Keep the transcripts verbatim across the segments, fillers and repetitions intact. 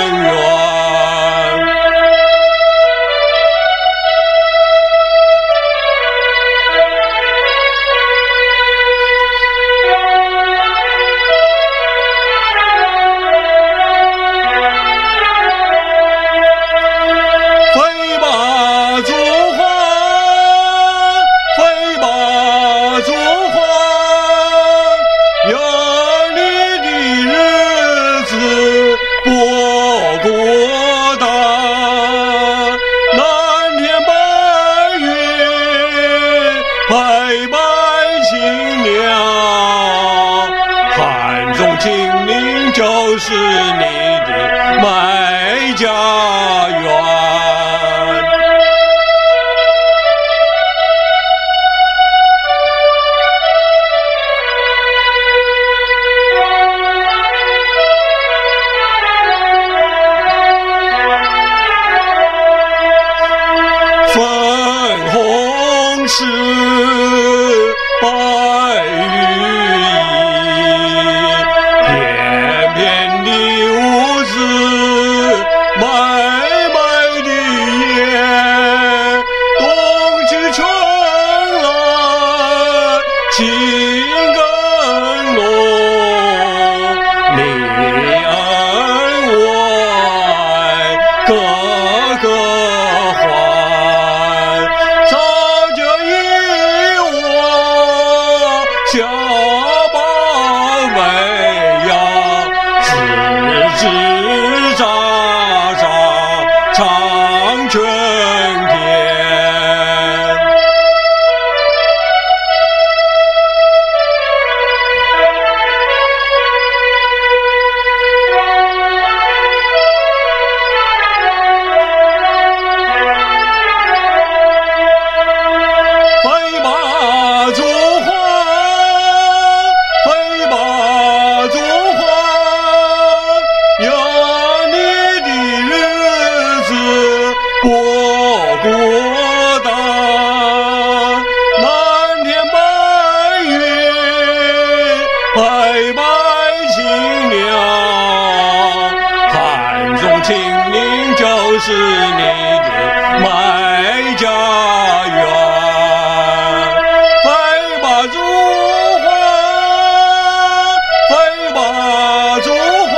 就是你的麦家园。粉红是白羽衣，翩翩的舞姿，脉脉的眼，冬去春来情更浓，你恩我爱个个还，早就以我小宝贝呀，吱吱喳喳唱春天。飞吧祖华，飞吧祖华，有你的日子过过大。蓝天白云，白白青鸟，汉中秦岭就是你的麦家园。飞吧祖华，飞吧祖华，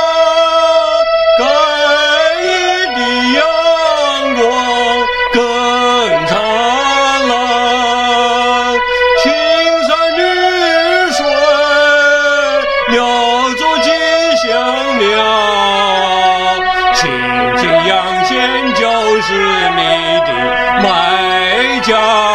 该隐的阳光更灿烂，青山绿水留住吉祥鸟，清清阳线就是你的麦家